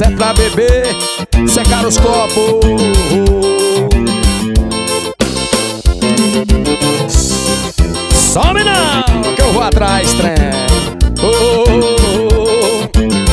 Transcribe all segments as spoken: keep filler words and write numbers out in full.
Isso é pra beber, secar os copos. Some não, que eu vou atrás, trem. Oh, oh,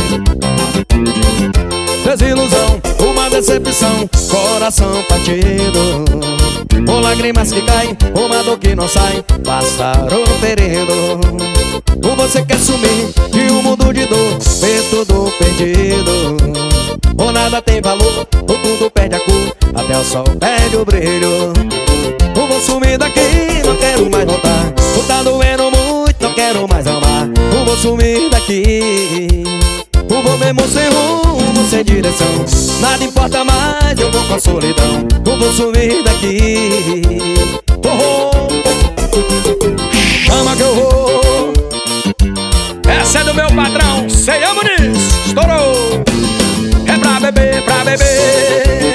oh. Desilusão, uma decepção, coração partido, ou lágrimas que caem, uma dor que não sai, passaram ferido. Ou você quer sumir de um mundo de dor, ver tudo perdido, ou nada tem valor, ou tudo perde a cor, até o sol perde o brilho. Ou vou sumir daqui, não quero mais voltar, ou tá doendo muito, não quero mais amar. Ou vou sumir daqui, ou vou mesmo sem rumo, sem direção, nada importa mais, eu vou com a solidão. Ou vou sumir daqui, oh, oh. Chama que eu vou. Essa é do meu patrão, Sei Muniz, estourou. É pra beber, pra beber,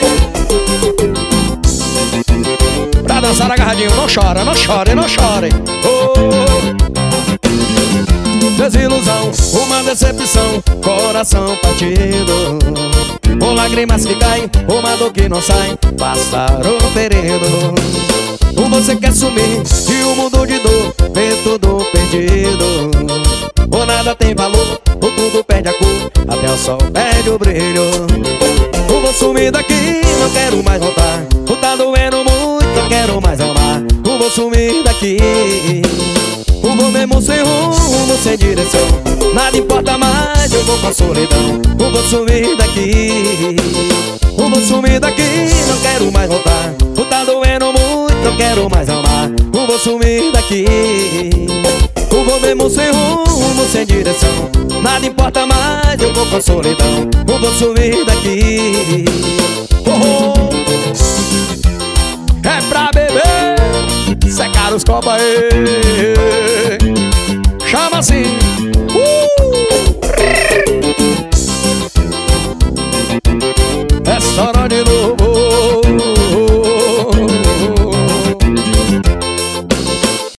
pra dançar agarradinho. Não chora, não chore, não chore. Oh. Desilusão, uma decepção, coração partido, ou lágrimas que caem, uma dor que não sai, passaram ferido. Ou você quer sumir de um mundo de dor, ver tudo perdido, ou nada tem valor, ou tudo perde a cor, até o sol perde o brilho. Ou vou sumir daqui, não quero mais voltar, ou tá doendo muito, não quero mais amar. Ou vou sumir daqui, ou vou mesmo sem rumo, sem direção, nada importa mais, eu vou com a solidão. Ou vou sumir daqui, ou vou sumir daqui, não quero mais voltar, ou tá doendo muito, não quero mais amar. Ou vou sumir daqui, ou vou mesmo sem rumo, sem direção, nada importa mais, eu vou com a solidão. Ou vou sumir daqui, oh, oh. É pra beber, secar os copos aí. Chama assim, uh! É só hora de